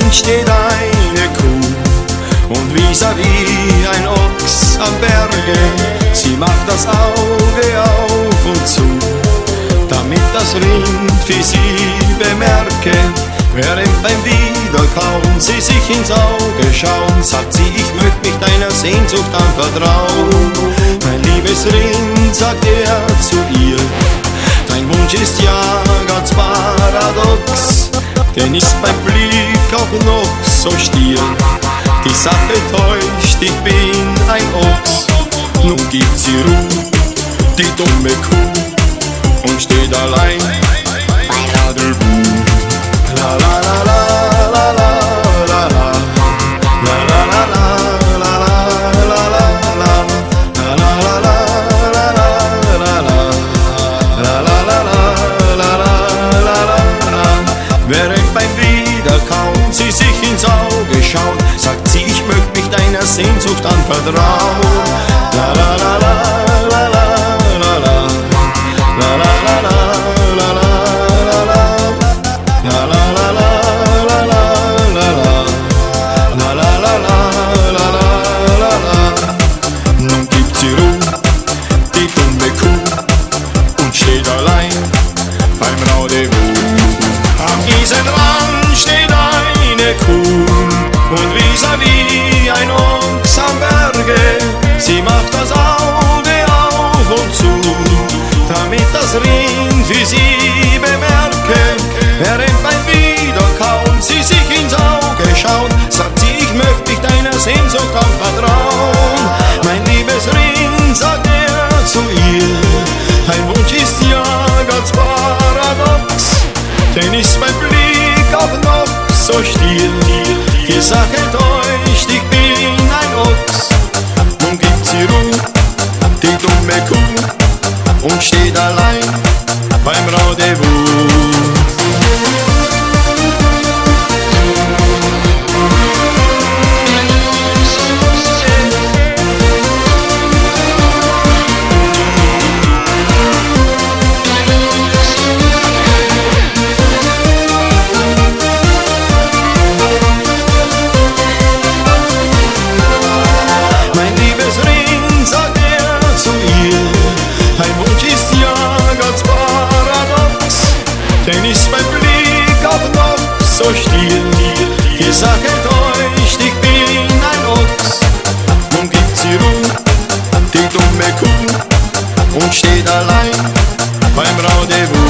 steht eine Kuh und vis-à-vis ein Ochs am Berge. Sie macht das Auge auf und zu, damit das Rind für sie bemerke. Während beim Wiederkauen sie sich ins Auge schauen, sagt sie, ich möchte mich deiner Sehnsucht anvertrauen. Mein liebes Rind, sagt er zu ihr, dein Wunsch ist ja ganz paradox, denn ist beim Blick auch noch so stier. Die Sache täuscht, ich bin ein Ochs. Nun gibt sie Ruhe, die dumme Kuh, und steht allein bei Nadelbuh. La la la la la la la la la la la la la la. Während beim Wiederkauen sie sich ins Auge schaut, sagt sie, ich möchte mich deiner Sehnsucht anvertrauen. La la la la la la la la la la la la. Nun gibt sie Ruhe, die dumme Kuh, und steht allein beim Rendezvous. Am Isenrand steht eine Kuh und vis-à-vis ein Ochs am Berge. Sie macht das Auge auf und zu, damit das Rind für sie bemerke. Während beim Wiederkauen sie sich ins Auge schaut, sagt sie, ich möchte mich deiner Sehnsucht anvertrauen. Mein liebes Rind, sagt er zu ihr, dein Wunsch ist ja ganz paradox, denn ist mein Blick auch noch so still. Die Sache täuscht, ich bin ein Ochs. Nun gibt sie Ruhe, die dumme Kuh, und steht allein beim Rendezvous. Denn ist mein Blick auch noch so still. Die Sache täuscht, ich bin ein Ochs. Nun gibt sie Ruhe, die dumme Kuh, und steht allein beim Rendezvous.